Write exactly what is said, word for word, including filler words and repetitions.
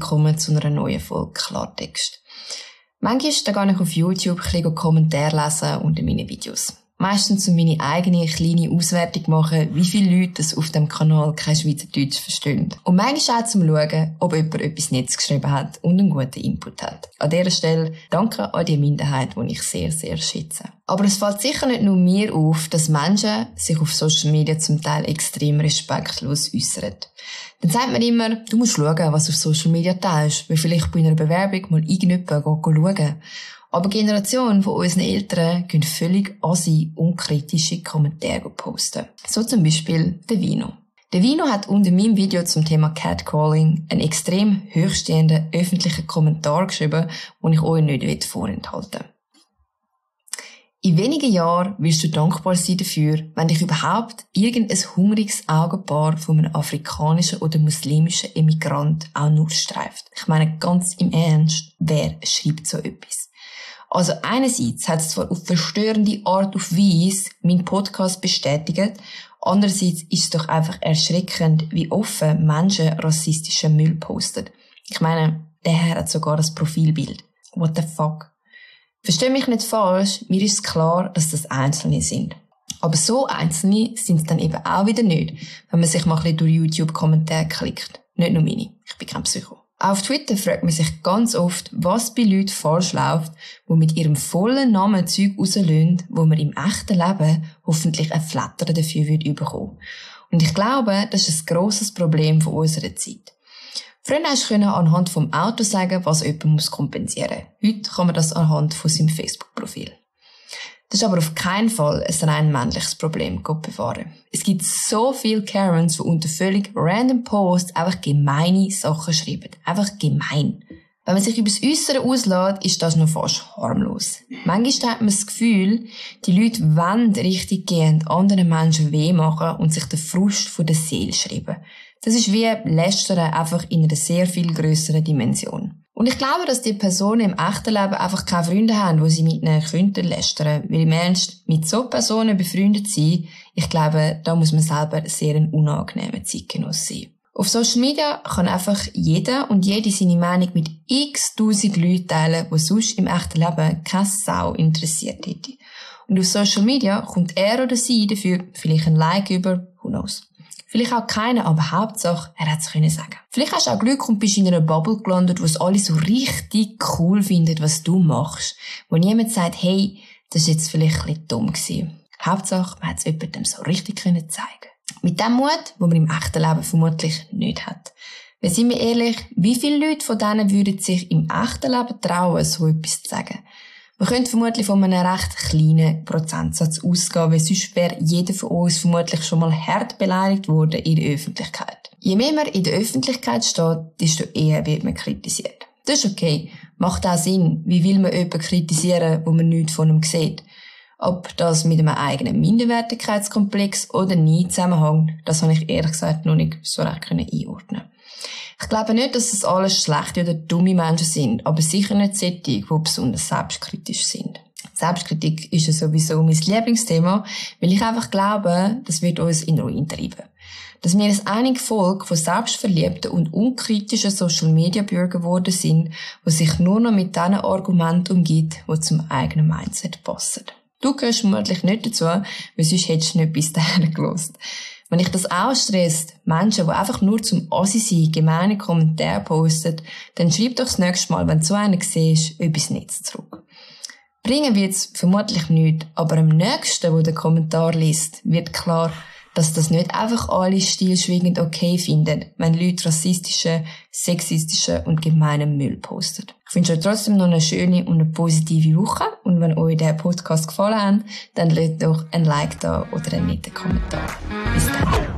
willkommen zu einer neuen Folge Klartext. Manchmal gehe ich auf YouTube ein bisschen Kommentare lesen unter meinen Videos. Meistens um meine eigene kleine Auswertung machen, wie viele Leute das auf dem Kanal kein Schweizerdeutsch verstehen. Und manchmal auch zum Schauen, ob jemand etwas Nettes geschrieben hat und einen guten Input hat. An dieser Stelle danke an die Minderheit, die ich sehr, sehr schätze. Aber es fällt sicher nicht nur mir auf, dass Menschen sich auf Social Media zum Teil extrem respektlos äußern. Dann sagt man immer, du musst schauen, was du auf Social Media teilst, weil vielleicht bei einer Bewerbung mal irgendjemand schauen. Aber die Generation von unseren Eltern gehen völlig assi unkritische Kommentare posten. So zum Beispiel der Vino. Der Vino hat unter meinem Video zum Thema Catcalling einen extrem hochstehenden öffentlichen Kommentar geschrieben, den ich euch nicht vorenthalten will. In wenigen Jahren wirst du dankbar sein dafür, wenn dich überhaupt irgendein hungriges Augenpaar von einem afrikanischen oder muslimischen Emigrant auch nur streift. Ich meine ganz im Ernst, wer schreibt so etwas? Also einerseits hat es zwar auf verstörende Art und Weise meinen Podcast bestätigt, andererseits ist es doch einfach erschreckend, wie offen Menschen rassistischen Müll posten. Ich meine, der Herr hat sogar das Profilbild. What the fuck? Versteh mich nicht falsch, mir ist klar, dass das Einzelne sind. Aber so Einzelne sind es dann eben auch wieder nicht, wenn man sich mal ein bisschen durch YouTube-Kommentare klickt. Nicht nur meine, ich bin kein Psycho. Auf Twitter fragt man sich ganz oft, was bei Leuten falsch läuft, die mit ihrem vollen Namen Zeug rauslösen, wo man im echten Leben hoffentlich ein Flattern dafür bekommen würde. Und ich glaube, das ist ein grosses Problem von unserer Zeit. Früher hast du anhand vom Auto sagen, was jemand muss kompensieren muss. Heute kann man das anhand von seinem Facebook-Profil. Das ist aber auf keinen Fall ein rein männliches Problem, Gott bewahre. Es gibt so viele Karens, die unter völlig random Posts einfach gemeine Sachen schreiben. Einfach gemein. Wenn man sich über das Äussere auslässt, ist das noch fast harmlos. Manchmal hat man das Gefühl, die Leute wollen richtig gehend anderen Menschen weh machen und sich den Frust von der Seele schreiben. Das ist wie Lästern, einfach in einer sehr viel grösseren Dimension. Und ich glaube, dass die Personen im echten Leben einfach keine Freunde haben, wo sie mit ihnen könnten lästern. Weil im Ernst, mit so Personen befreundet sein, ich glaube, da muss man selber sehr ein unangenehmer Zeitgenoss sein. Auf Social Media kann einfach jeder und jede seine Meinung mit x tausend Leuten teilen, die sonst im echten Leben keine Sau interessiert hätte. Und auf Social Media kommt er oder sie dafür vielleicht ein Like über, who knows. Vielleicht auch keiner, aber Hauptsache, er hat es können sagen. Vielleicht hast du auch Glück und bist in einer Bubble gelandet, wo es alle so richtig cool finden, was du machst. Wo niemand sagt, hey, das ist jetzt vielleicht ein bisschen dumm gewesen. Hauptsache, man hat es jemandem so richtig können zeigen. Mit dem Mut, den man im echten Leben vermutlich nicht hat. Weil, sind wir ehrlich, wie viele Leute von denen würden sich im echten Leben trauen, so etwas zu sagen? Man könnte vermutlich von einem recht kleinen Prozentsatz ausgehen, weil sonst wäre jeder von uns vermutlich schon mal hart beleidigt worden in der Öffentlichkeit. Je mehr man in der Öffentlichkeit steht, desto eher wird man kritisiert. Das ist okay. Macht auch Sinn. Wie will man jemanden kritisieren, wo man nichts von ihm sieht? Ob das mit einem eigenen Minderwertigkeitskomplex oder nie zusammenhängt, das habe ich ehrlich gesagt noch nicht so recht einordnen. Ich glaube nicht, dass das alles schlechte oder dumme Menschen sind, aber sicher nicht solche, die besonders selbstkritisch sind. Selbstkritik ist ja sowieso mein Lieblingsthema, weil ich einfach glaube, das wird uns in Ruin treiben. Dass wir ein einige Volk von selbstverliebten und unkritischen Social-Media-Bürgern geworden sind, die sich nur noch mit diesen Argumenten umgibt, die zum eigenen Mindset passen. Du gehörst vermutlich nicht dazu, weil sonst hättest du nicht bis dahin gehört. Wenn dich das auch stresst, Menschen, die einfach nur zum Assi sein, gemeine Kommentare posten, dann schreib doch das nächste Mal, wenn du so einen siehst, etwas Nettes zurück. Bringen wird es vermutlich nicht, aber am nächsten, der den Kommentar liest, wird klar, dass das nicht einfach alle stillschweigend okay finden, wenn Leute rassistischen, sexistischen und gemeinen Müll posten. Ich wünsche euch trotzdem noch eine schöne und eine positive Woche und wenn euch der Podcast gefallen hat, dann lasst doch ein Like da oder einen netten Kommentar. Bis dann.